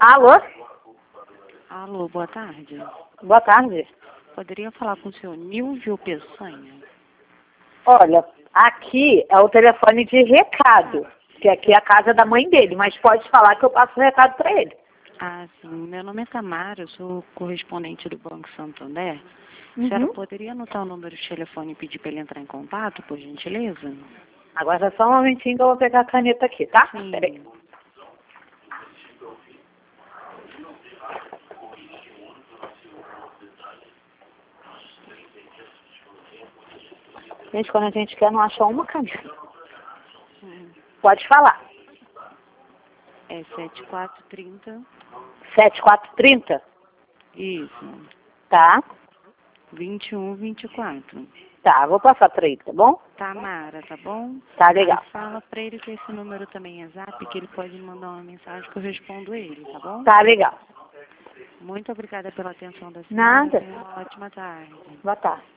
Alô? Alô, boa tarde. Boa tarde. Poderia falar com o senhor Nilvio Peçanha? Olha, aqui é o telefone de recado, que aqui é a casa da mãe dele, mas pode falar que eu passo o recado para ele. Ah, sim. Meu nome é Tamara, eu sou correspondente do Banco Santander. A senhora poderia anotar o número de telefone e pedir para ele entrar em contato, por gentileza? Agora só um momentinho que eu vou pegar a caneta aqui, tá? Sim. Peraí. Gente, quando a gente quer, não acha uma caneta. Pode falar. É 7430. 7430? Isso. Tá. 2124. Tá, vou passar para ele, tá bom? Tamara, tá bom? Tá legal. Aí fala para ele que esse número também é zap, que ele pode me mandar uma mensagem que eu respondo ele, tá bom? Tá legal. Muito obrigada pela atenção da senhora. Nada. Tenha uma ótima tarde. Boa tarde.